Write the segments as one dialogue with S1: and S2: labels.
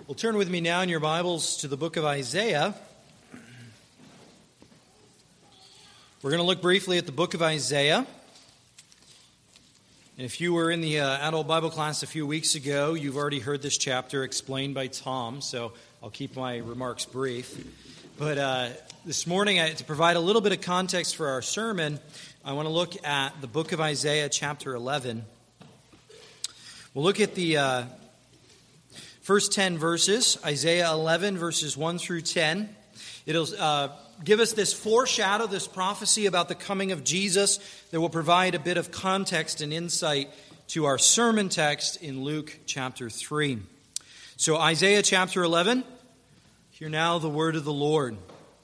S1: Well, turn with me now in your Bibles to the book of Isaiah. We're going to look briefly at the book of Isaiah. And if you were in the adult Bible class a few weeks ago, you've already heard this chapter explained by Tom, so I'll keep my remarks brief. But this morning, to provide a little bit of context for our sermon, I want to look at the book of Isaiah, chapter 11. We'll look at the first 10 verses, Isaiah 11, verses 1 through 10. It'll give us this foreshadow, this prophecy about the coming of Jesus that will provide a bit of context and insight to our sermon text in Luke chapter 3. So Isaiah chapter 11, hear now the word of the Lord.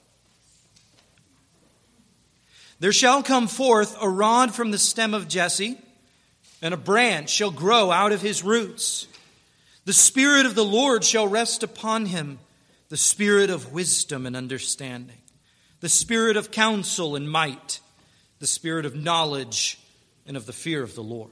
S1: There shall come forth a rod from the stem of Jesse, and a branch shall grow out of his roots. The Spirit of the Lord shall rest upon him, the Spirit of wisdom and understanding, the Spirit of counsel and might, the Spirit of knowledge and of the fear of the Lord.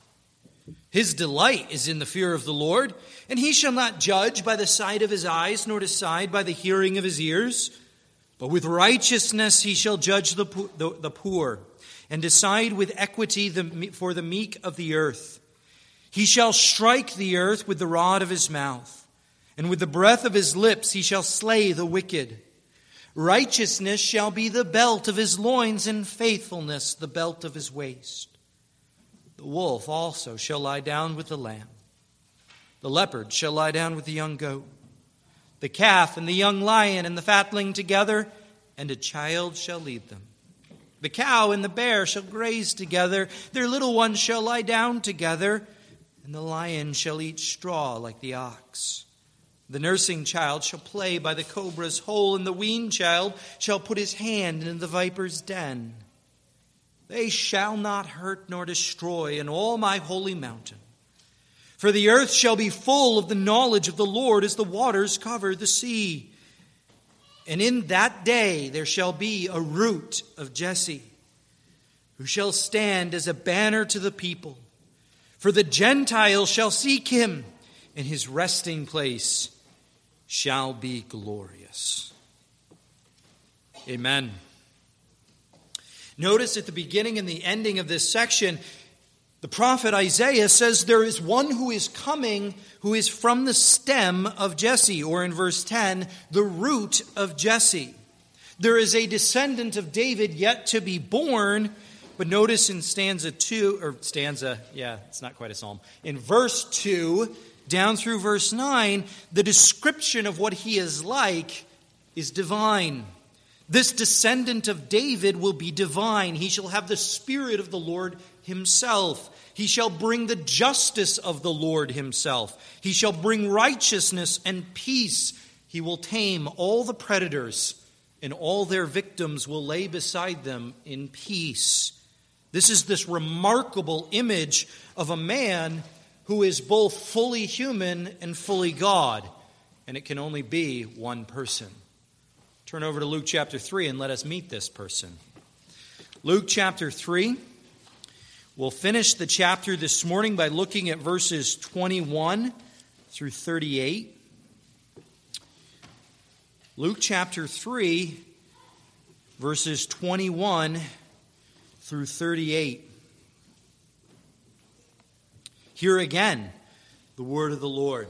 S1: His delight is in the fear of the Lord, and he shall not judge by the sight of his eyes, nor decide by the hearing of his ears. But with righteousness he shall judge the poor, and decide with equity for the meek of the earth. He shall strike the earth with the rod of his mouth, and with the breath of his lips he shall slay the wicked. Righteousness shall be the belt of his loins, and faithfulness the belt of his waist. The wolf also shall lie down with the lamb. The leopard shall lie down with the young goat. The calf and the young lion and the fatling together, and a child shall lead them. The cow and the bear shall graze together. Their little ones shall lie down together. And the lion shall eat straw like the ox. The nursing child shall play by the cobra's hole, and the weaned child shall put his hand in the viper's den. They shall not hurt nor destroy in all my holy mountain. For the earth shall be full of the knowledge of the Lord as the waters cover the sea. And in that day there shall be a root of Jesse, who shall stand as a banner to the people. For the Gentiles shall seek him, and his resting place shall be glorious. Amen. Notice at the beginning and the ending of this section, the prophet Isaiah says there is one who is coming who is from the stem of Jesse, or in verse 10, the root of Jesse. There is a descendant of David yet to be born. But notice in it's not quite a psalm. In verse 2, down through verse 9, the description of what he is like is divine. This descendant of David will be divine. He shall have the Spirit of the Lord himself. He shall bring the justice of the Lord himself. He shall bring righteousness and peace. He will tame all the predators, and all their victims will lay beside them in peace. This is this remarkable image of a man who is both fully human and fully God. And it can only be one person. Turn over to Luke chapter 3 and let us meet this person. Luke chapter 3. We'll finish the chapter this morning by looking at verses 21 through 38. Luke chapter 3, verses 21 through 38. Hear again the word of the Lord.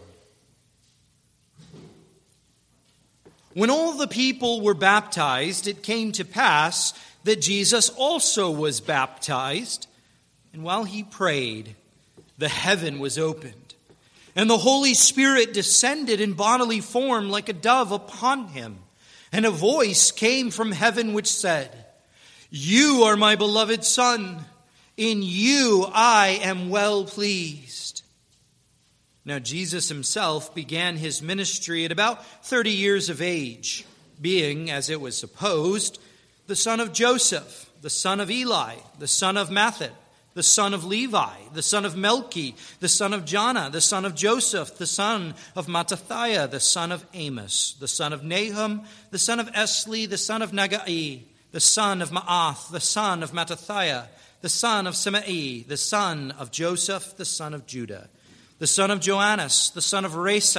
S1: When all the people were baptized, it came to pass that Jesus also was baptized. And while he prayed, the heaven was opened, and the Holy Spirit descended in bodily form like a dove upon him. And a voice came from heaven which said, "You are my beloved Son. In you I am well pleased." Now Jesus himself began his ministry at about 30 years of age, being, as it was supposed, the son of Joseph, the son of Eli, the son of Matthat, the son of Levi, the son of Melchi, the son of Jonah, the son of Joseph, the son of Mattathiah, the son of Amos, the son of Nahum, the son of Esli, the son of Nagai, the son of Maath, the son of Mattathiah, the son of Semei, the son of Joseph, the son of Judah, the son of Joannas, the son of Resa,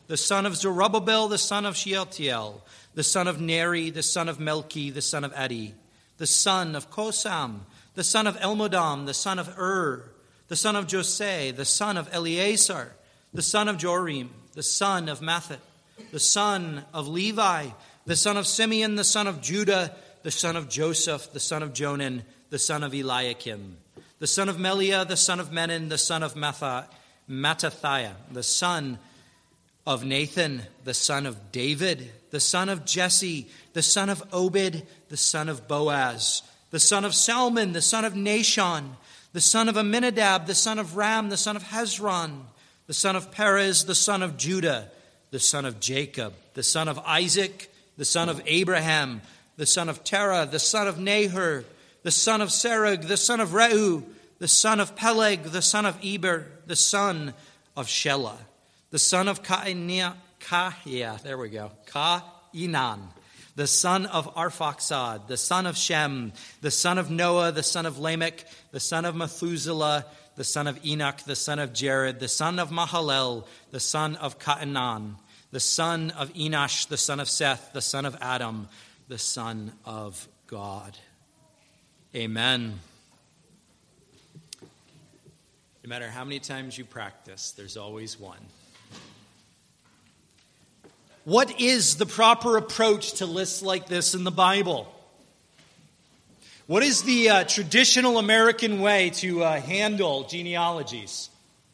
S1: the son of Zerubbabel, the son of Shealtiel, the son of Neri, the son of Melchi, the son of Addi, the son of Kosam, the son of Elmodam, the son of the son of Jose, the son of Eleazar, the son of Jorim, the son of Mathat, the son of Levi, the son of Simeon, the son of Judah, the son of Joseph, the son of Jonan, the son of Eliakim, the son of Meliah, the son of Menon, the son of Mattathiah, the son of Nathan, the son of David, the son of Jesse, the son of Obed, the son of Boaz, the son of Salmon, the son of Nashon, the son of Amminadab, the son of Ram, the son of Hezron, the son of Perez, the son of Judah, the son of Jacob, the son of Isaac, the son of Abraham, the son of Terah, the son of Nahor, the son of Serug, the son of Reu, the son of Peleg, the son of Eber, the son of Shelah, the son of Kainan, the son of Arphaxad, the son of Shem, the son of Noah, the son of Lamech, the son of Methuselah, the son of Enoch, the son of Jared, the son of Mahalalel, the son of Cainan, the son of Enosh, the son of Seth, the son of Adam, the son of God. Amen. No matter how many times you practice, there's always one. What is the proper approach to lists like this in the Bible? What is the traditional American way to handle genealogies?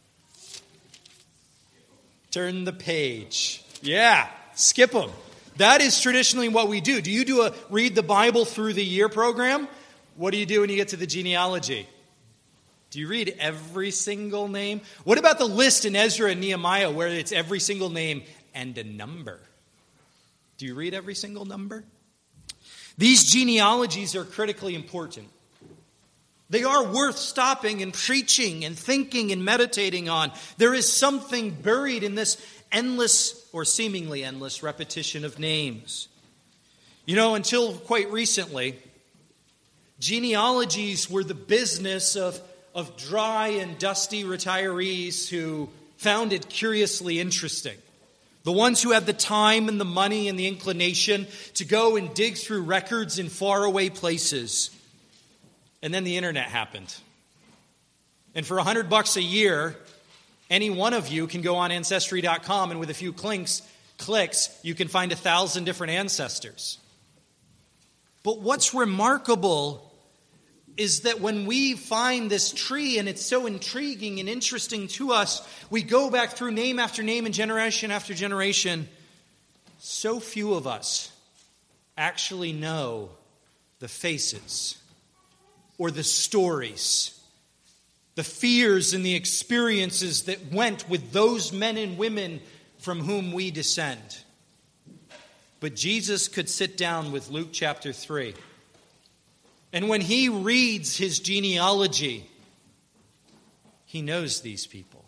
S1: Turn the page. Yeah, skip them. That is traditionally what we do. Do you do a read the Bible through the year program? What do you do when you get to the genealogy? Do you read every single name? What about the list in Ezra and Nehemiah where it's every single name and a number? Do you read every single number? These genealogies are critically important. They are worth stopping and preaching and thinking and meditating on. There is something buried in this endless or seemingly endless repetition of names. You know, until quite recently, genealogies were the business of dry and dusty retirees who found it curiously interesting. The ones who had the time and the money and the inclination to go and dig through records in faraway places. And then the internet happened. And for $100 a year, any one of you can go on Ancestry.com and with a few clicks, you can find 1,000 different ancestors. But what's remarkable is that when we find this tree and it's so intriguing and interesting to us, we go back through name after name and generation after generation. So few of us actually know the faces or the stories, the fears and the experiences that went with those men and women from whom we descend. But Jesus could sit down with Luke chapter 3. And when he reads his genealogy, he knows these people.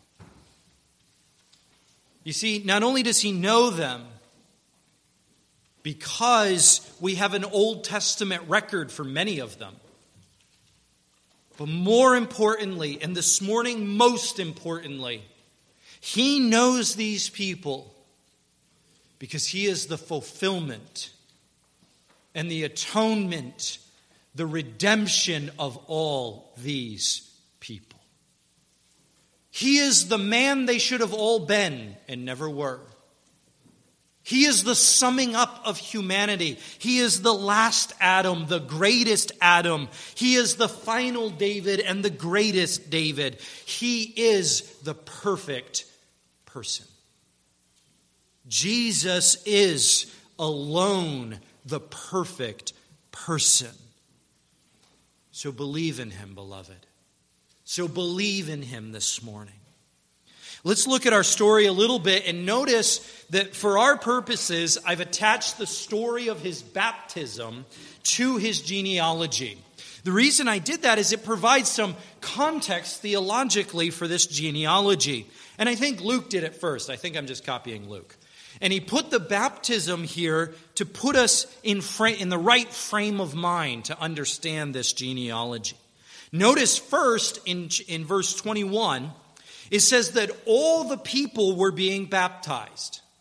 S1: You see, not only does he know them, because we have an Old Testament record for many of them, but more importantly, and this morning most importantly, he knows these people because he is the fulfillment and the atonement, the redemption of all these people. He is the man they should have all been and never were. He is the summing up of humanity. He is the last Adam, the greatest Adam. He is the final David and the greatest David. He is the perfect person. Jesus is alone the perfect person. So believe in him, beloved. So believe in him this morning. Let's look at our story a little bit and notice that for our purposes, I've attached the story of his baptism to his genealogy. The reason I did that is it provides some context theologically for this genealogy. And I think Luke did it first. I think I'm just copying Luke. And he put the baptism here to put us in the right frame of mind to understand this genealogy. Notice first in verse 21, it says that all the people were being baptized.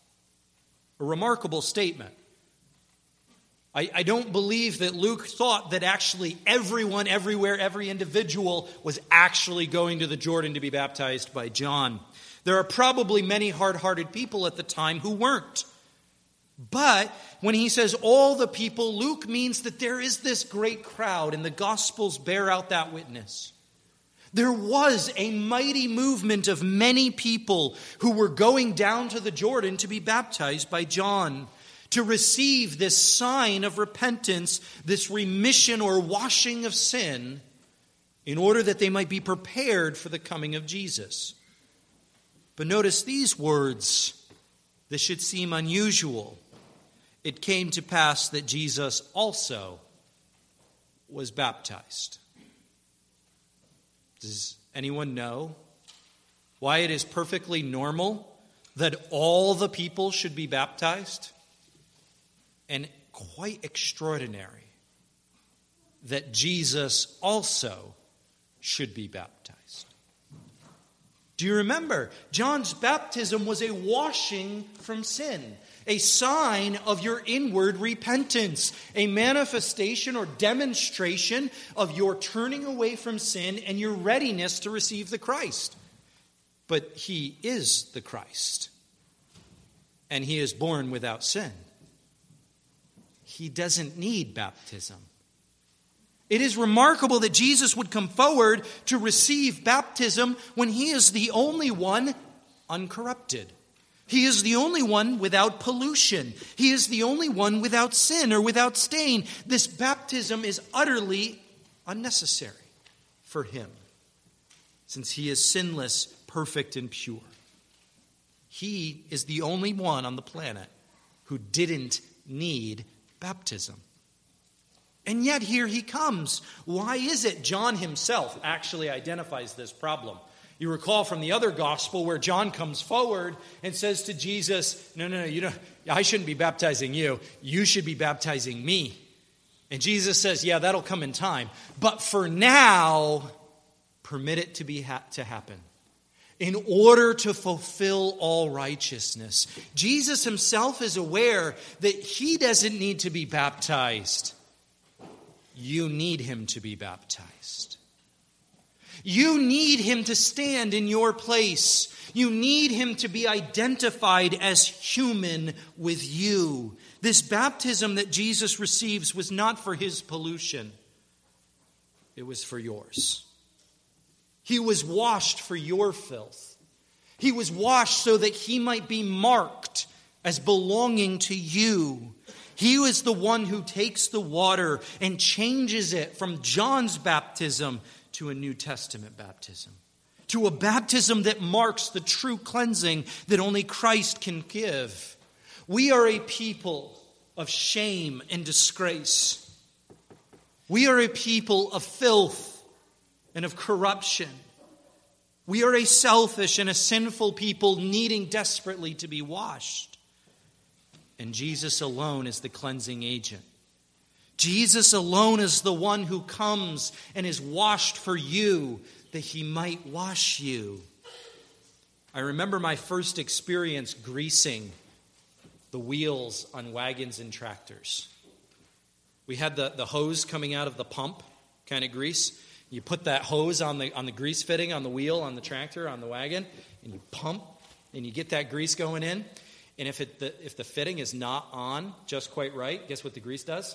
S1: A remarkable statement. I don't believe that Luke thought that actually everyone, everywhere, every individual was actually going to the Jordan to be baptized by John. There are probably many hard-hearted people at the time who weren't. But when he says all the people, Luke means that there is this great crowd, and the Gospels bear out that witness. There was a mighty movement of many people who were going down to the Jordan to be baptized by John, to receive this sign of repentance, this remission or washing of sin, in order that they might be prepared for the coming of Jesus. But notice these words. This should seem unusual. It came to pass that Jesus also was baptized. Does anyone know why it is perfectly normal that all the people should be baptized? And quite extraordinary that Jesus also should be baptized. Do you remember? John's baptism was a washing from sin, a sign of your inward repentance, a manifestation or demonstration of your turning away from sin and your readiness to receive the Christ. But he is the Christ, and he is born without sin. He doesn't need baptism. It is remarkable that Jesus would come forward to receive baptism when he is the only one uncorrupted. He is the only one without pollution. He is the only one without sin or without stain. This baptism is utterly unnecessary for him, since he is sinless, perfect, and pure. He is the only one on the planet who didn't need baptism. And yet here he comes. Why is it John himself actually identifies this problem? You recall from the other gospel where John comes forward and says to Jesus, no, you don't, I shouldn't be baptizing you. You should be baptizing me. And Jesus says, yeah, that'll come in time. But for now, permit it to happen. In order to fulfill all righteousness. Jesus himself is aware that he doesn't need to be baptized. You need him to be baptized. You need him to stand in your place. You need him to be identified as human with you. This baptism that Jesus receives was not for his pollution. It was for yours. He was washed for your filth. He was washed so that he might be marked as belonging to you. He was the one who takes the water and changes it from John's baptism to a New Testament baptism, to a baptism that marks the true cleansing that only Christ can give. We are a people of shame and disgrace. We are a people of filth and of corruption. We are a selfish and a sinful people needing desperately to be washed. And Jesus alone is the cleansing agent. Jesus alone is the one who comes and is washed for you that he might wash you. I remember my first experience greasing the wheels on wagons and tractors. We had the hose coming out of the pump kind of grease. You put that hose on the grease fitting on the wheel, on the tractor, on the wagon, and you pump, and you get that grease going in. And if the fitting is not on just quite right, guess what the grease does?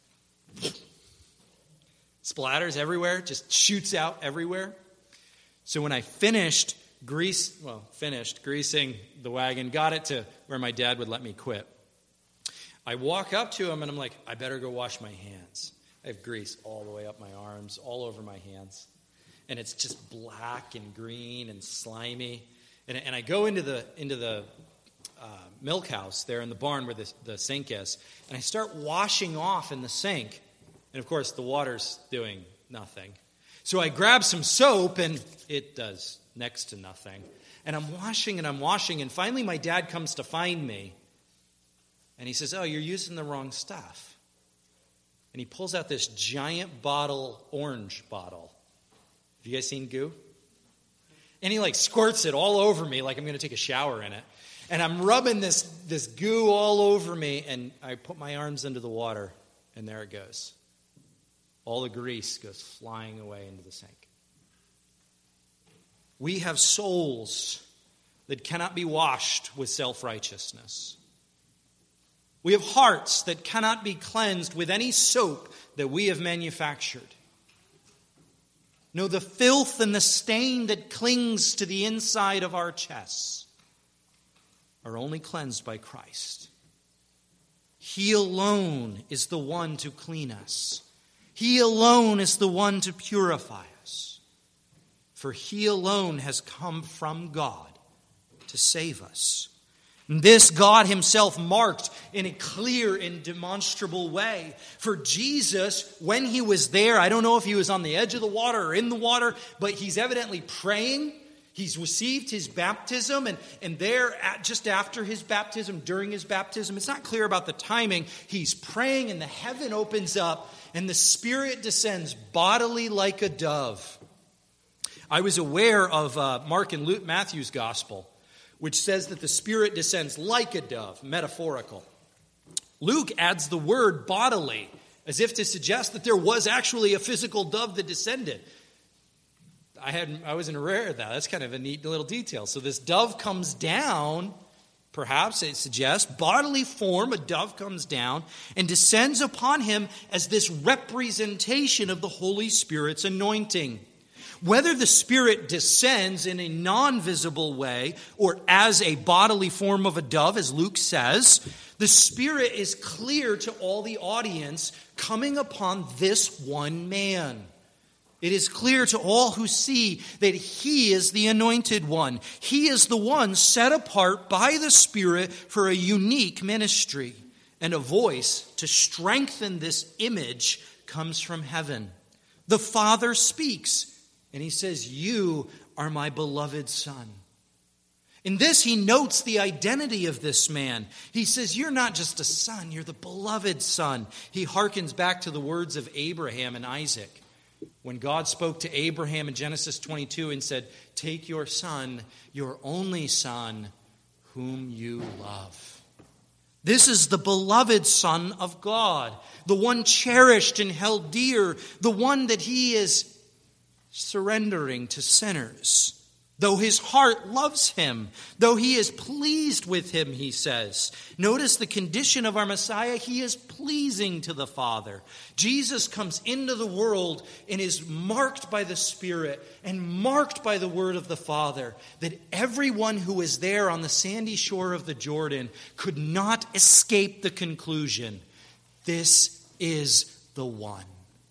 S1: Splatters everywhere, just shoots out everywhere. So when I finished greasing the wagon, got it to where my dad would let me quit, I walk up to him and I'm like, I better go wash my hands. I have grease all the way up my arms, all over my hands. And it's just black and green and slimy. And I go into the milk house there in the barn where the sink is, and I start washing off in the sink. And, of course, the water's doing nothing. So I grab some soap, and it does next to nothing. And I'm washing, and finally my dad comes to find me. And he says, oh, you're using the wrong stuff. And he pulls out this giant orange bottle. Have you guys seen Goo? And he squirts it all over me like I'm going to take a shower in it. And I'm rubbing this goo all over me, and I put my arms into the water, and there it goes. All the grease goes flying away into the sink. We have souls that cannot be washed with self-righteousness. We have hearts that cannot be cleansed with any soap that we have manufactured. No, the filth and the stain that clings to the inside of our chests are only cleansed by Christ. He alone is the one to clean us. He alone is the one to purify us. For He alone has come from God to save us. And this God Himself marked in a clear and demonstrable way. For Jesus, when He was there, I don't know if He was on the edge of the water or in the water, but He's evidently praying. He's received His baptism, and there, just after His baptism, during His baptism, it's not clear about the timing, He's praying and the heaven opens up and the Spirit descends bodily like a dove. I was aware of Mark and Matthew's gospel, which says that the Spirit descends like a dove, metaphorical. Luke adds the word bodily, as if to suggest that there was actually a physical dove that descended. I wasn't aware of that. That's kind of a neat little detail. So this dove comes down, perhaps it suggests, bodily form, a dove comes down and descends upon him as this representation of the Holy Spirit's anointing. Whether the Spirit descends in a non-visible way or as a bodily form of a dove, as Luke says, the Spirit is clear to all the audience coming upon this one man. It is clear to all who see that He is the anointed one. He is the one set apart by the Spirit for a unique ministry. And a voice to strengthen this image comes from heaven. The Father speaks, and He says, "You are my beloved Son." In this, He notes the identity of this man. He says, "You're not just a son, you're the beloved Son." He hearkens back to the words of Abraham and Isaac. When God spoke to Abraham in Genesis 22 and said, "Take your son, your only son, whom you love." This is the beloved Son of God, the one cherished and held dear, the one that He is surrendering to sinners. Though His heart loves him, though He is pleased with him, He says. Notice the condition of our Messiah. He is pleasing to the Father. Jesus comes into the world and is marked by the Spirit and marked by the word of the Father, that everyone who is there on the sandy shore of the Jordan could not escape the conclusion, this is the one.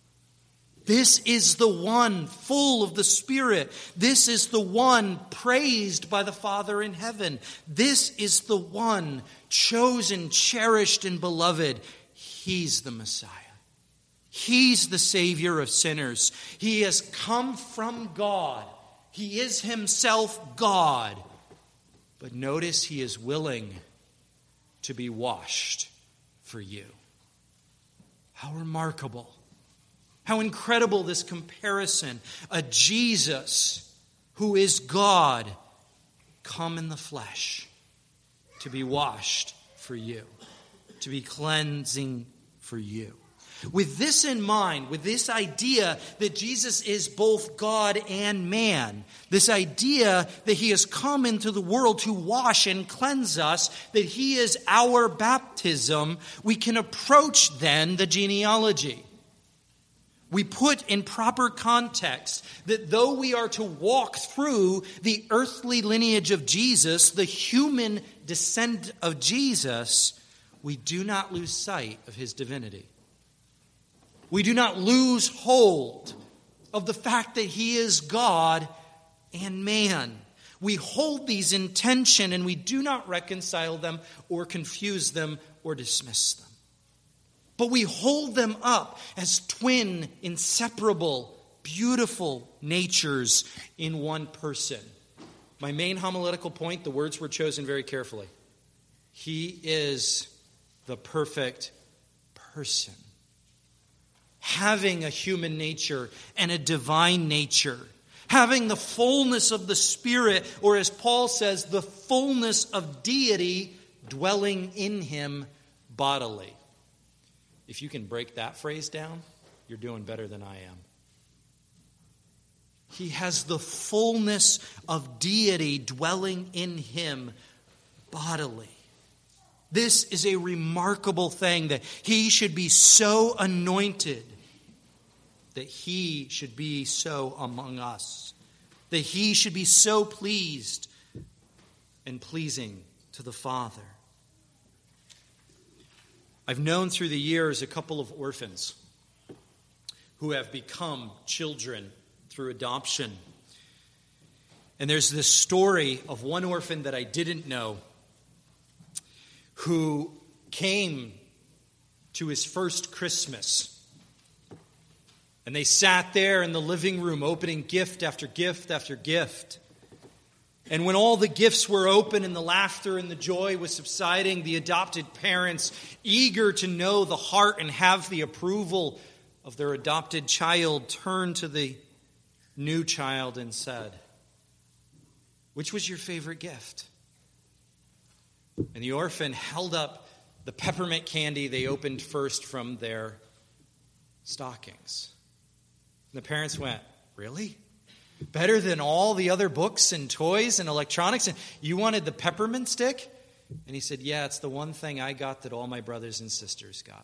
S1: This is the one full of the Spirit. This is the one praised by the Father in heaven. This is the one chosen, cherished, and beloved. He's the Messiah. He's the Savior of sinners. He has come from God. He is Himself God. But notice He is willing to be washed for you. How remarkable. How incredible this comparison. A Jesus who is God come in the flesh to be washed for you, to be cleansing for you. With this in mind, with this idea that Jesus is both God and man, this idea that He has come into the world to wash and cleanse us, that He is our baptism, we can approach then the genealogy. We put in proper context that though we are to walk through the earthly lineage of Jesus, the human descent of Jesus, we do not lose sight of His divinity. We do not lose hold of the fact that He is God and man. We hold these in tension and we do not reconcile them or confuse them or dismiss them. But we hold them up as twin, inseparable, beautiful natures in one person. My main homiletical point, the words were chosen very carefully. He is the perfect person, having a human nature and a divine nature, having the fullness of the Spirit, or as Paul says, the fullness of deity dwelling in him bodily. If you can break that phrase down, you're doing better than I am. He has the fullness of deity dwelling in him bodily. This is a remarkable thing, that he should be so anointed, that he should be so among us, that he should be so pleased and pleasing to the Father. I've known through the years a couple of orphans who have become children through adoption. And there's this story of one orphan that I didn't know who came to his first Christmas. And they sat there in the living room opening gift after gift after gift. And when all the gifts were open and the laughter and the joy was subsiding, the adopted parents, eager to know the heart and have the approval of their adopted child, turned to the new child and said, "Which was your favorite gift?" And the orphan held up the peppermint candy they opened first from their stockings. And the parents went, "Really? Better than all the other books and toys and electronics? And you wanted the peppermint stick?" And he said, "Yeah, it's the one thing I got that all my brothers and sisters got."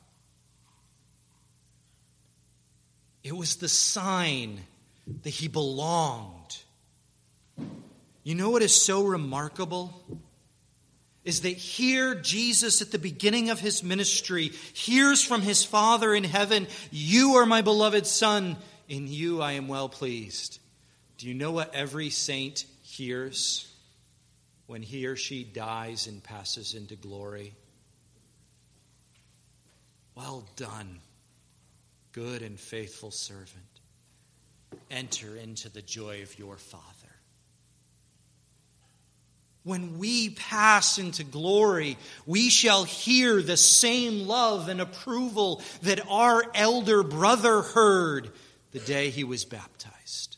S1: It was the sign that he belonged. You know what is so remarkable? Is that here Jesus at the beginning of his ministry hears from his Father in heaven, "You are my beloved Son, in you I am well pleased." Do you know what every saint hears when he or she dies and passes into glory? "Well done, good and faithful servant. Enter into the joy of your Father." When we pass into glory, we shall hear the same love and approval that our elder brother heard the day he was baptized.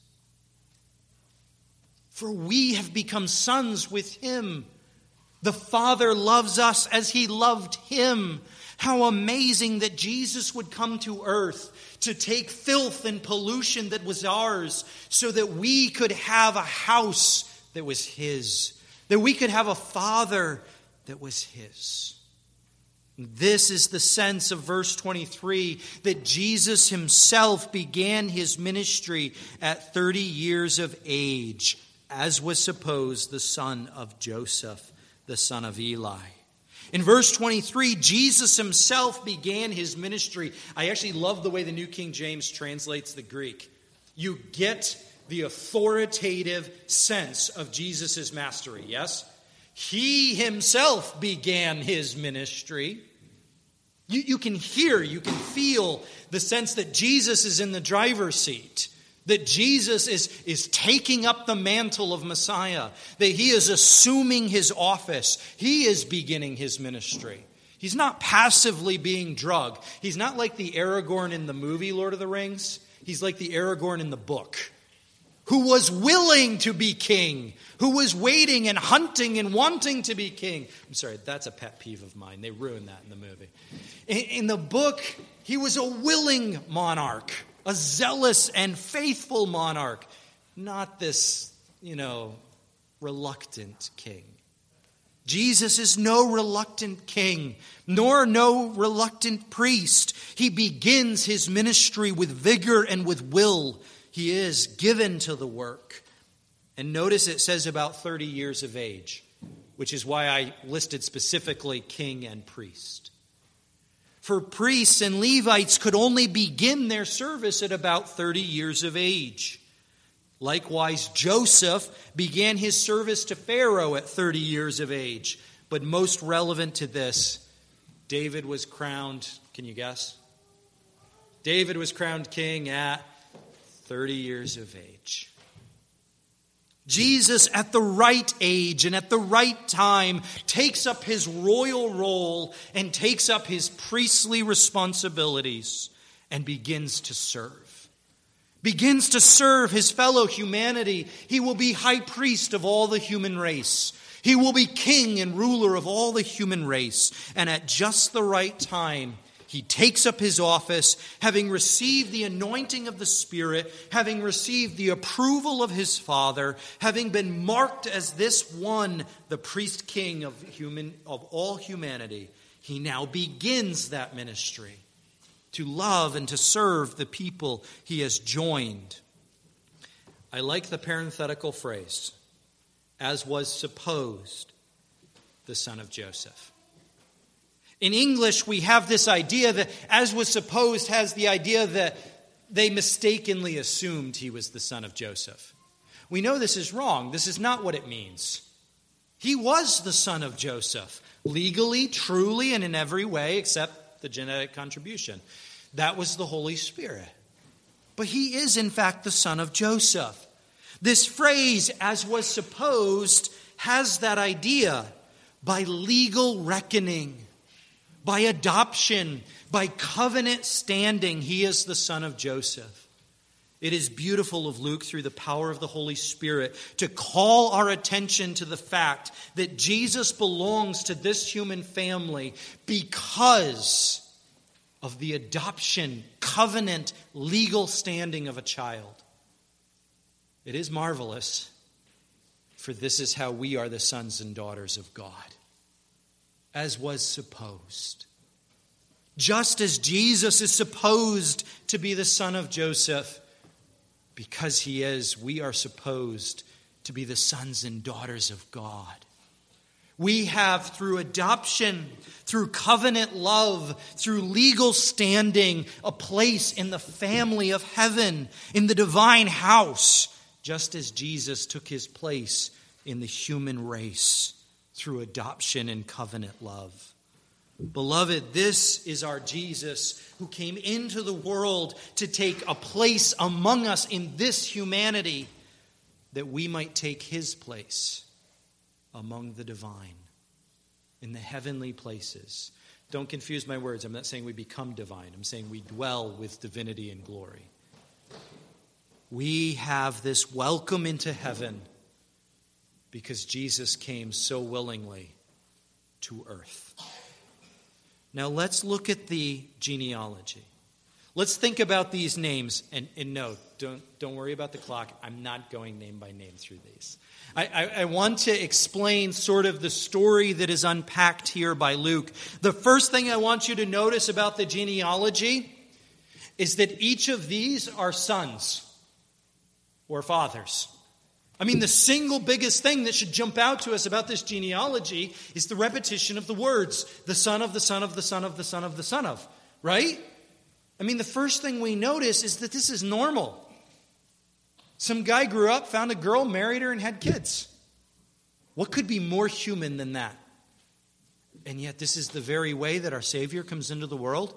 S1: For we have become sons with him. The Father loves us as he loved him. How amazing that Jesus would come to earth to take filth and pollution that was ours so that we could have a house that was his, that we could have a Father that was his. This is the sense of verse 23, that Jesus himself began his ministry at 30 years of age, as was supposed the son of Joseph, the son of Eli. In verse 23, Jesus himself began his ministry. I actually love the way the New King James translates the Greek. You get the authoritative sense of Jesus' mastery, yes? He himself began his ministry. You can hear, you can feel the sense that Jesus is in the driver's seat, that Jesus is taking up the mantle of Messiah, that he is assuming his office. He is beginning his ministry. He's not passively being drugged. He's not like the Aragorn in the movie Lord of the Rings. He's like the Aragorn in the book, who was willing to be king, who was waiting and hunting and wanting to be king. I'm sorry, that's a pet peeve of mine. They ruined that in the movie. In the book, he was a willing monarch, a zealous and faithful monarch, not this, reluctant king. Jesus is no reluctant king, nor no reluctant priest. He begins his ministry with vigor and with will. He is given to the work. And notice it says about 30 years of age, which is why I listed specifically king and priest. For priests and Levites could only begin their service at about 30 years of age. Likewise, Joseph began his service to Pharaoh at 30 years of age. But most relevant to this, David was crowned, can you guess? David was crowned king at 30 years of age. Jesus, at the right age and at the right time, takes up his royal role and takes up his priestly responsibilities and begins to serve. begins to serve his fellow humanity, he will be high priest of all the human race. He will be king and ruler of all the human race. And at just the right time, he takes up his office, having received the anointing of the Spirit, having received the approval of his Father, having been marked as this one, the priest king of all humanity. He now begins that ministry to love and to serve the people he has joined. I like the parenthetical phrase, as was supposed, the son of Joseph. In English, we have this idea that as was supposed has the idea that they mistakenly assumed he was the son of Joseph. We know this is wrong. This is not what it means. He was the son of Joseph, legally, truly, and in every way except the genetic contribution. That was the Holy Spirit. But he is, in fact, the son of Joseph. This phrase, as was supposed, has that idea. By legal reckoning, by adoption, by covenant standing, he is the son of Joseph. It is beautiful of Luke, through the power of the Holy Spirit, to call our attention to the fact that Jesus belongs to this human family because of the adoption, covenant, legal standing of a child. It is marvelous, for this is how we are the sons and daughters of God, as was supposed. Just as Jesus is supposed to be the son of Joseph, because he is, we are supposed to be the sons and daughters of God. We have, through adoption, through covenant love, through legal standing, a place in the family of heaven, in the divine house, just as Jesus took his place in the human race through adoption and covenant love. Beloved, this is our Jesus who came into the world to take a place among us in this humanity, that we might take his place among the divine, in the heavenly places. Don't confuse my words. I'm not saying we become divine. I'm saying we dwell with divinity and glory. We have this welcome into heaven because Jesus came so willingly to earth. Now let's look at the genealogy. Let's think about these names. And no, don't worry about the clock. I'm not going name by name through these. I want to explain sort of the story that is unpacked here by Luke. The first thing I want you to notice about the genealogy is that each of these are sons or fathers. I mean, the single biggest thing that should jump out to us about this genealogy is the repetition of the words, the son of the son of the son of the son of the son of, right? I mean, the first thing we notice is that this is normal. Some guy grew up, found a girl, married her, and had kids. What could be more human than that? And yet this is the very way that our Savior comes into the world.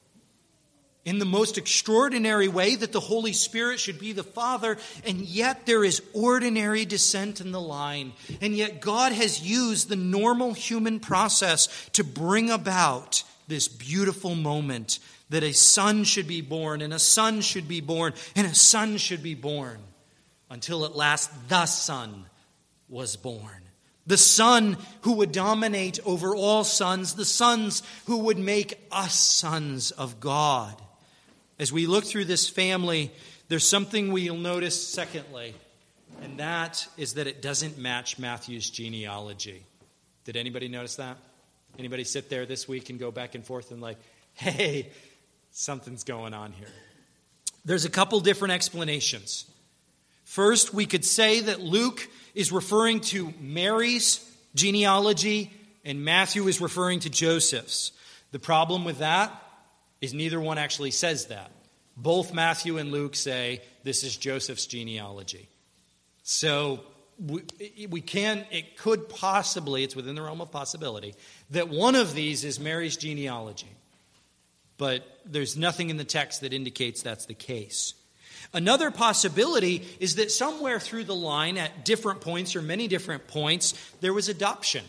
S1: In the most extraordinary way that the Holy Spirit should be the Father, and yet there is ordinary descent in the line. And yet God has used the normal human process to bring about this beautiful moment that a son should be born, and a son should be born, and a son should be born, until at last the Son was born. The Son who would dominate over all sons, the sons who would make us sons of God. As we look through this family, there's something we'll notice secondly, and that is that it doesn't match Matthew's genealogy. Did anybody notice that? Anybody sit there this week and go back and forth and like, hey, something's going on here? There's a couple different explanations. First, we could say that Luke is referring to Mary's genealogy and Matthew is referring to Joseph's. The problem with that is neither one actually says that. Both Matthew and Luke say this is Joseph's genealogy. So we can, it could possibly, it's within the realm of possibility, that one of these is Mary's genealogy. But there's nothing in the text that indicates that's the case. Another possibility is that somewhere through the line at different points or many different points, there was adoption.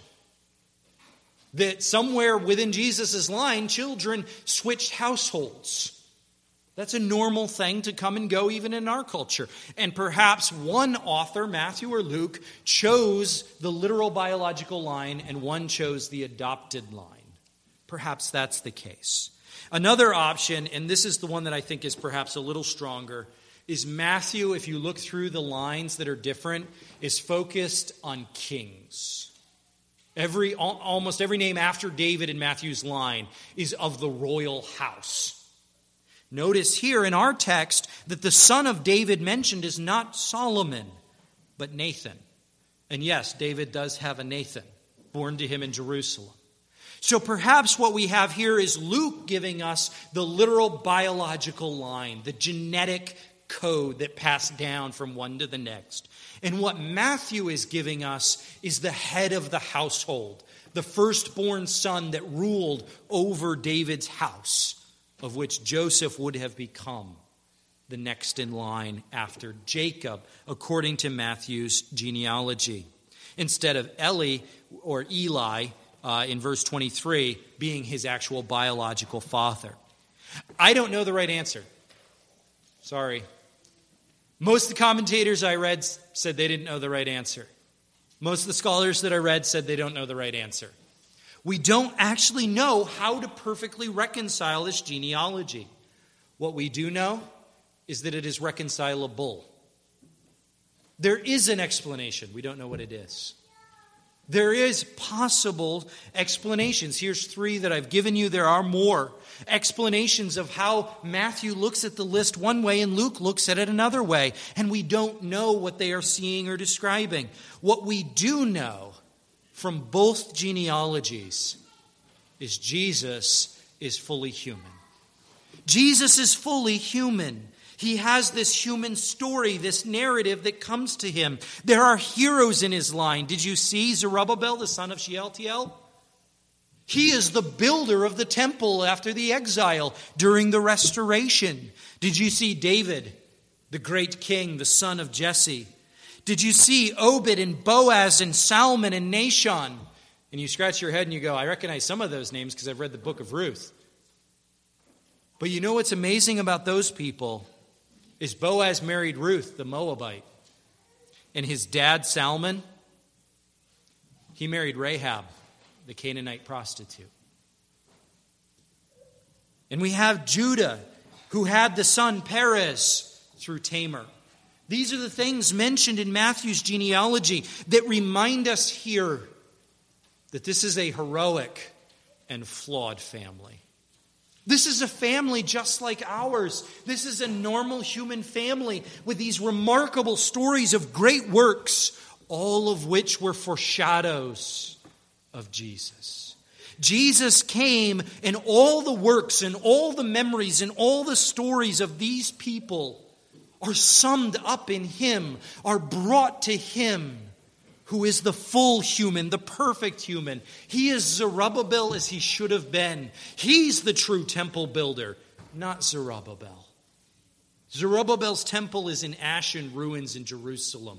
S1: That somewhere within Jesus' line, children switched households. That's a normal thing to come and go even in our culture. And perhaps one author, Matthew or Luke, chose the literal biological line and one chose the adopted line. Perhaps that's the case. Another option, and this is the one that I think is perhaps a little stronger, is Matthew, if you look through the lines that are different, is focused on kings. Almost every name after David in Matthew's line is of the royal house. Notice here in our text that the son of David mentioned is not Solomon, but Nathan. And yes, David does have a Nathan, born to him in Jerusalem. So perhaps what we have here is Luke giving us the literal biological line, the genetic code that passed down from one to the next. And what Matthew is giving us is the head of the household, the firstborn son that ruled over David's house, of which Joseph would have become the next in line after Jacob, according to Matthew's genealogy. Instead of Eli in verse 23 being his actual biological father. I don't know the right answer. Sorry. Most of the commentators I read said they didn't know the right answer. Most of the scholars that I read said they don't know the right answer. We don't actually know how to perfectly reconcile this genealogy. What we do know is that it is reconcilable. There is an explanation. We don't know what it is. There is possible explanations. Here's 3 that I've given you. There are more explanations of how Matthew looks at the list one way and Luke looks at it another way. And we don't know what they are seeing or describing. What we do know from both genealogies is Jesus is fully human. Jesus is fully human. He has this human story, this narrative that comes to him. There are heroes in his line. Did you see Zerubbabel, the son of Shealtiel? He is the builder of the temple after the exile during the restoration. Did you see David, the great king, the son of Jesse? Did you see Obed and Boaz and Salmon and Nahshon? And you scratch your head and you go, I recognize some of those names because I've read the book of Ruth. But you know what's amazing about those people is Boaz married Ruth, the Moabite. And his dad, Salmon, he married Rahab, the Canaanite prostitute. And we have Judah, who had the son Perez through Tamar. These are the things mentioned in Matthew's genealogy that remind us here that this is a heroic and flawed family. This is a family just like ours. This is a normal human family with these remarkable stories of great works, all of which were foreshadows of Jesus. Jesus came, and all the works and all the memories and all the stories of these people are summed up in him, are brought to him, who is the full human, the perfect human. He is Zerubbabel as he should have been. He's the true temple builder, not Zerubbabel. Zerubbabel's temple is in ashen ruins in Jerusalem.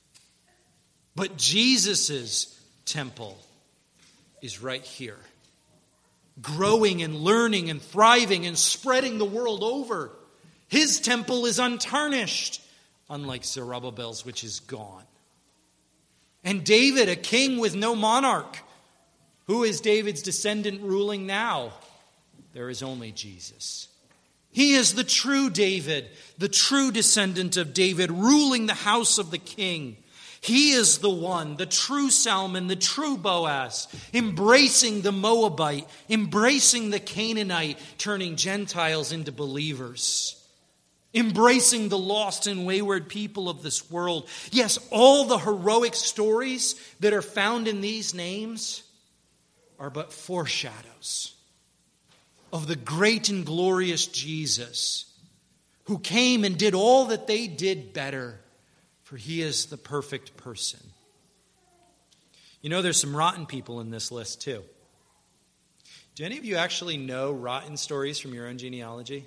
S1: But Jesus' temple is right here, growing and learning and thriving and spreading the world over. His temple is untarnished, unlike Zerubbabel's, which is gone. And David, a king with no monarch. Who is David's descendant ruling now? There is only Jesus. He is the true David, the true descendant of David, ruling the house of the king. He is the one, the true Salmon, the true Boaz, embracing the Moabite, embracing the Canaanite, turning Gentiles into believers. Embracing the lost and wayward people of this world. Yes, all the heroic stories that are found in these names are but foreshadows of the great and glorious Jesus, who came and did all that they did better, for he is the perfect person. You know, there's some rotten people in this list too. Do any of you actually know rotten stories from your own genealogy?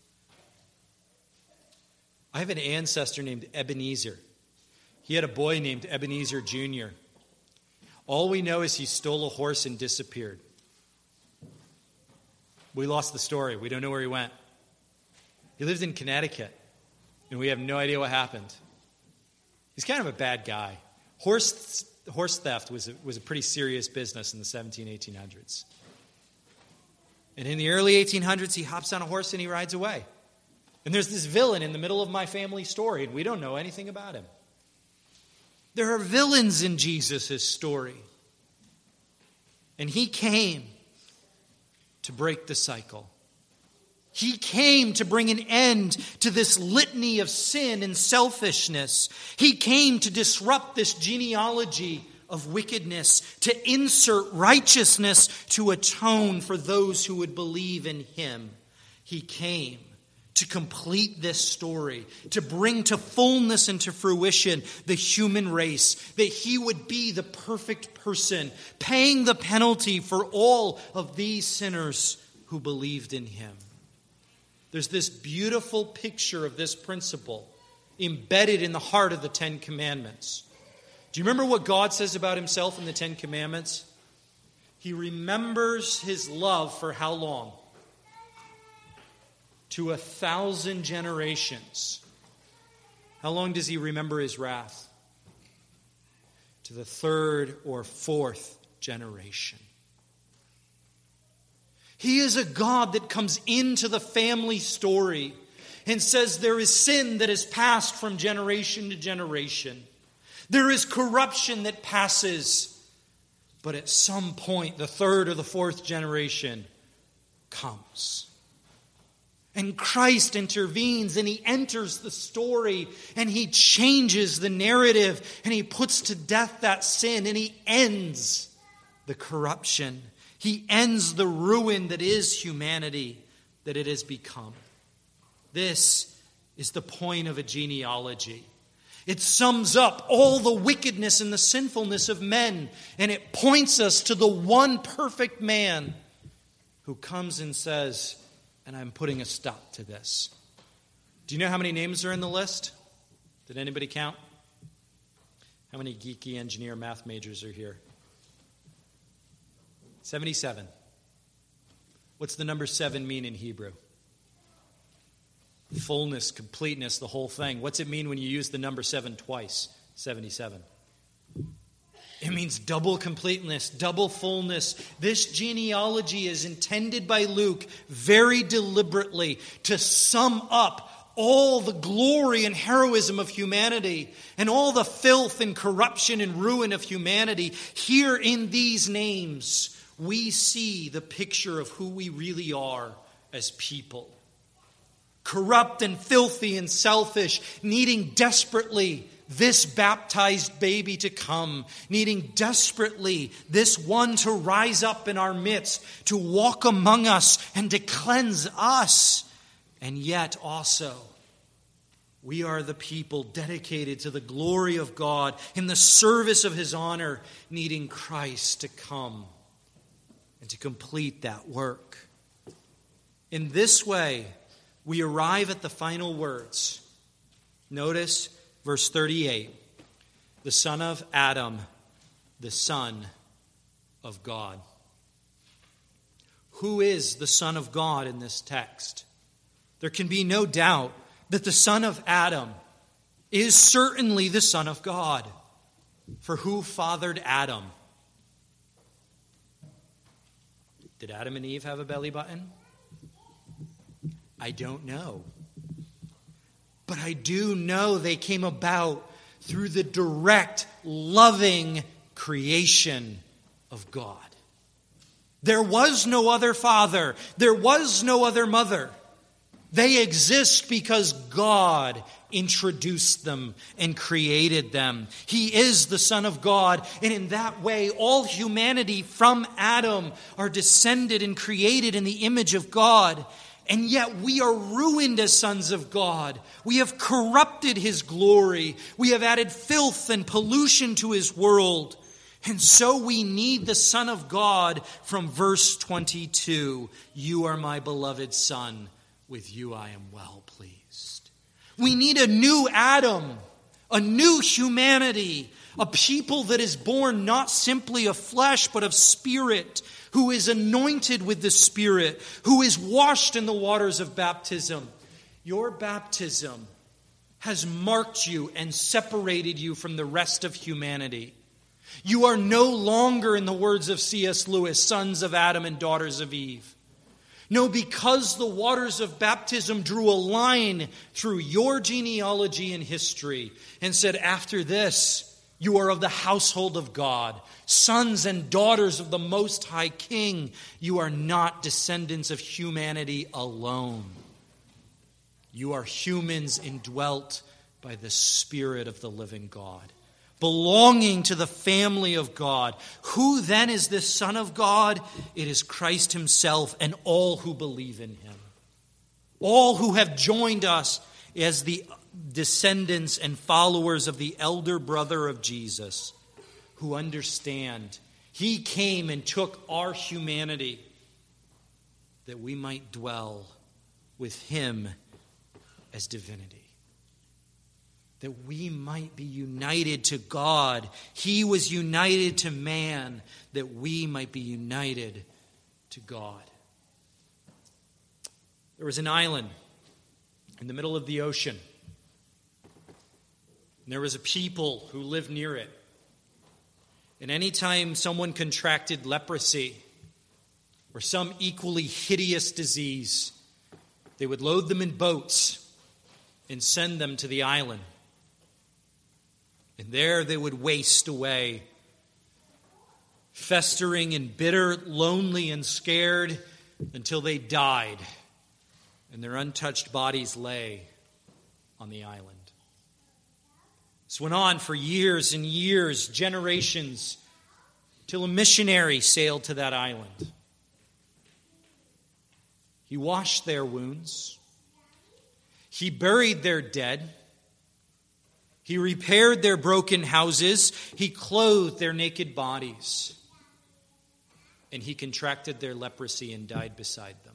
S1: I have an ancestor named Ebenezer. He had a boy named Ebenezer Jr. All we know is he stole a horse and disappeared. We lost the story. We don't know where he went. He lived in Connecticut, and we have no idea what happened. He's kind of a bad guy. Horse theft was a pretty serious business in the 1800s. And in the early 1800s, he hops on a horse and he rides away. And there's this villain in the middle of my family story, and we don't know anything about him. There are villains in Jesus' story. And he came to break the cycle. He came to bring an end to this litany of sin and selfishness. He came to disrupt this genealogy of wickedness, to insert righteousness to atone for those who would believe in him. He came to complete this story, to bring to fullness and to fruition the human race, that he would be the perfect person, paying the penalty for all of these sinners who believed in him. There's this beautiful picture of this principle embedded in the heart of the Ten Commandments. Do you remember what God says about himself in the Ten Commandments? He remembers his love for how long? To 1,000 generations. How long does he remember his wrath? To the 3rd or 4th generation. He is a God that comes into the family story and says there is sin that is passed from generation to generation. There is corruption that passes, but at some point, the 3rd or the 4th generation comes. And Christ intervenes and he enters the story and he changes the narrative and he puts to death that sin and he ends the corruption. He ends the ruin that is humanity, that it has become. This is the point of a genealogy. It sums up all the wickedness and the sinfulness of men, and it points us to the one perfect man who comes and says, and I'm putting a stop to this. Do you know how many names are in the list? Did anybody count? How many geeky engineer math majors are here? 77. What's the number 7 mean in Hebrew? Fullness, completeness, the whole thing. What's it mean when you use the number 7 twice? 77. It means double completeness, double fullness. This genealogy is intended by Luke very deliberately to sum up all the glory and heroism of humanity and all the filth and corruption and ruin of humanity. Here in these names, we see the picture of who we really are as people. Corrupt and filthy and selfish, needing desperately this baptized baby to come, needing desperately this one to rise up in our midst, to walk among us and to cleanse us. And yet also, we are the people dedicated to the glory of God in the service of his honor, needing Christ to come and to complete that work. In this way, we arrive at the final words. Notice verse 38. The son of Adam, the Son of God. Who is the Son of God in this text? There can be no doubt that the son of Adam is certainly the Son of God. For who fathered Adam? Did Adam and Eve have a belly button? I don't know. But I do know they came about through the direct, loving creation of God. There was no other father. There was no other mother. They exist because God introduced them and created them. He is the Son of God, and in that way, all humanity from Adam are descended and created in the image of God. And yet we are ruined as sons of God. We have corrupted his glory. We have added filth and pollution to his world. And so we need the Son of God from verse 22. You are my beloved Son. With you I am well pleased. We need a new Adam, a new humanity, a people that is born not simply of flesh but of spirit, who is anointed with the Spirit, who is washed in the waters of baptism. Your baptism has marked you and separated you from the rest of humanity. You are no longer, in the words of C.S. Lewis, sons of Adam and daughters of Eve. No, because the waters of baptism drew a line through your genealogy and history and said, after this, you are of the household of God, sons and daughters of the Most High King. You are not descendants of humanity alone. You are humans indwelt by the Spirit of the living God, belonging to the family of God. Who then is this Son of God? It is Christ himself and all who believe in him. All who have joined us as the descendants and followers of the elder brother of Jesus, who understand he came and took our humanity that we might dwell with him as divinity. That we might be united to God. He was united to man, that we might be united to God. There was an island in the middle of the ocean. And there was a people who lived near it. And anytime someone contracted leprosy or some equally hideous disease, they would load them in boats and send them to the island. And there they would waste away, festering and bitter, lonely and scared, until they died and their untouched bodies lay on the island. This went on for years and years, generations, till a missionary sailed to that island. He washed their wounds. He buried their dead. He repaired their broken houses. He clothed their naked bodies. And he contracted their leprosy and died beside them.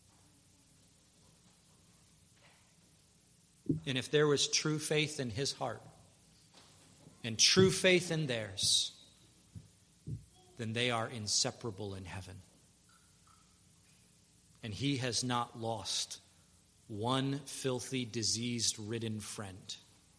S1: And if there was true faith in his heart and true faith in theirs, then they are inseparable in heaven. And he has not lost one filthy, disease-ridden friend.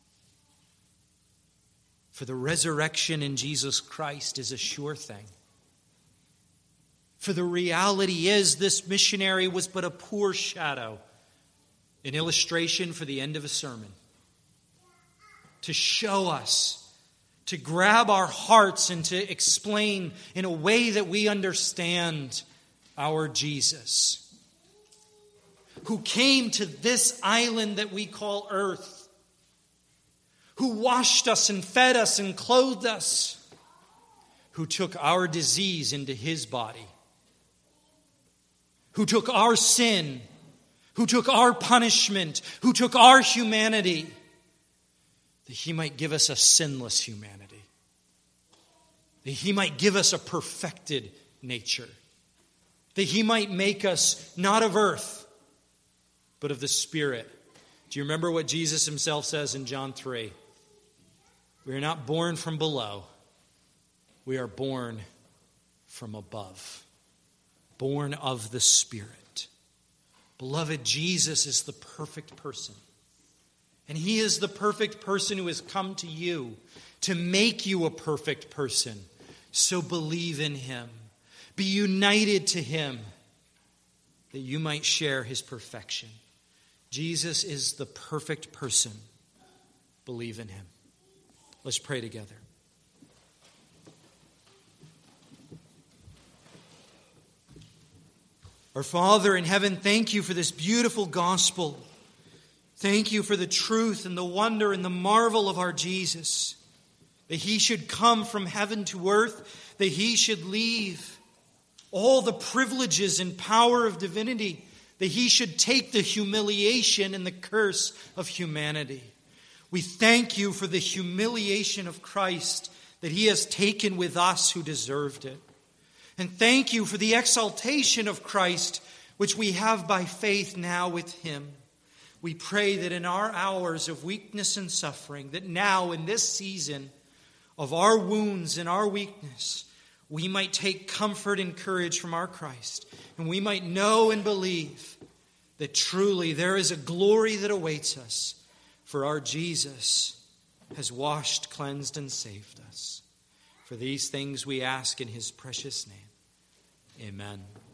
S1: For the resurrection in Jesus Christ is a sure thing. For the reality is, this missionary was but a poor shadow, an illustration for the end of a sermon. To show us, to grab our hearts and to explain in a way that we understand our Jesus, who came to this island that we call earth, who washed us and fed us and clothed us, who took our disease into his body, who took our sin, who took our punishment, who took our humanity, that he might give us a sinless humanity, that he might give us a perfected nature, that he might make us not of earth, but of the Spirit. Do you remember what Jesus himself says in John 3? We are not born from below. We are born from above. Born of the Spirit. Beloved, Jesus is the perfect person. And he is the perfect person who has come to you to make you a perfect person. So believe in him. Be united to him, that you might share his perfection. Jesus is the perfect person. Believe in him. Let's pray together. Our Father in heaven, thank you for this beautiful gospel. Thank you for the truth and the wonder and the marvel of our Jesus. That he should come from heaven to earth. That he should leave all the privileges and power of divinity. That he should take the humiliation and the curse of humanity. We thank you for the humiliation of Christ that he has taken with us who deserved it. And thank you for the exaltation of Christ, which we have by faith now with him. We pray that in our hours of weakness and suffering, that now in this season of our wounds and our weakness, we might take comfort and courage from our Christ. And we might know and believe that truly there is a glory that awaits us, for our Jesus has washed, cleansed, and saved us. For these things we ask in his precious name. Amen.